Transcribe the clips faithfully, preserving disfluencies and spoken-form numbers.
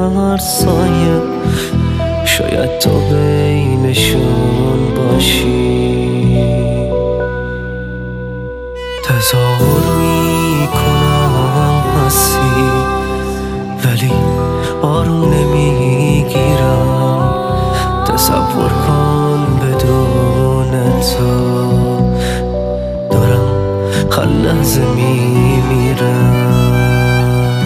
هر سایه، شاید تو بینشون باشی. تظاهر میکنم هستی ولی آروم نمیگیرم. تصور کن بدون تو دارم هر لحظه میمیرم.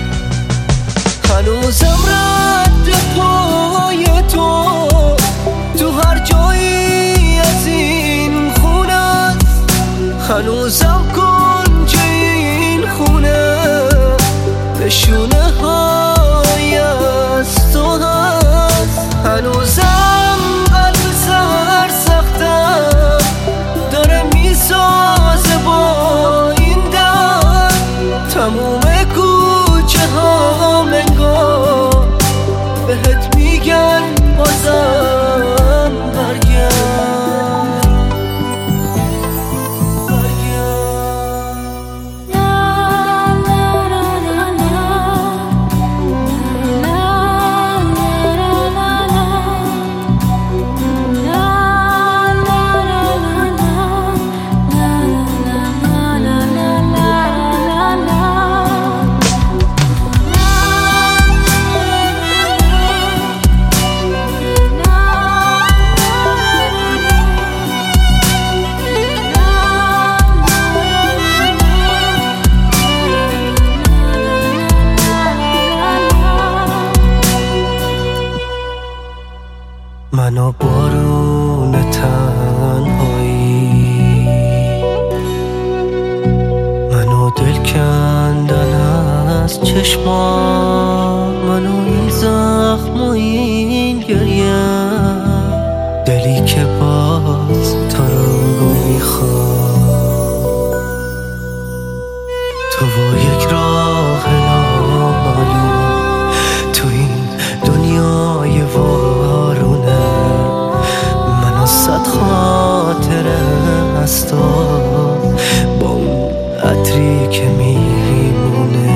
هنوزم رد پای تو تو هر جایی از این خونه است. هنوزم کنج این خونه نشونه های از تو هست. هنوزم قلب سر سختم داره میسازه با این در. تموم کوچه ها منگار بهت میگن بازم برگرد منو بارون تنهایی، منو دل کندن از چشمام، منو این زخم و این گریه، دلی که باز تو رو میخواد. تو با یک راه نامعلوم تو این دنیای وارونه، من صد خاطره از تو با اون عطری که میمونه.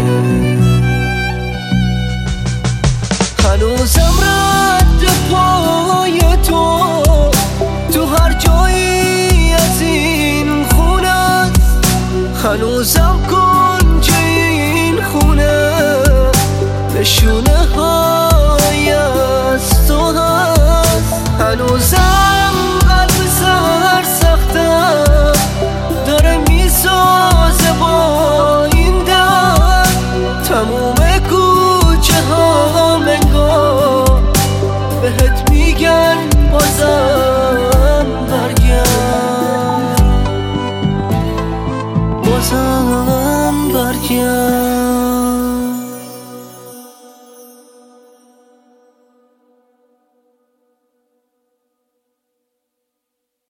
هنوزم رد پای تو تو هر جایی از این خونه است. هنوزم کنج این خونه نشونه ها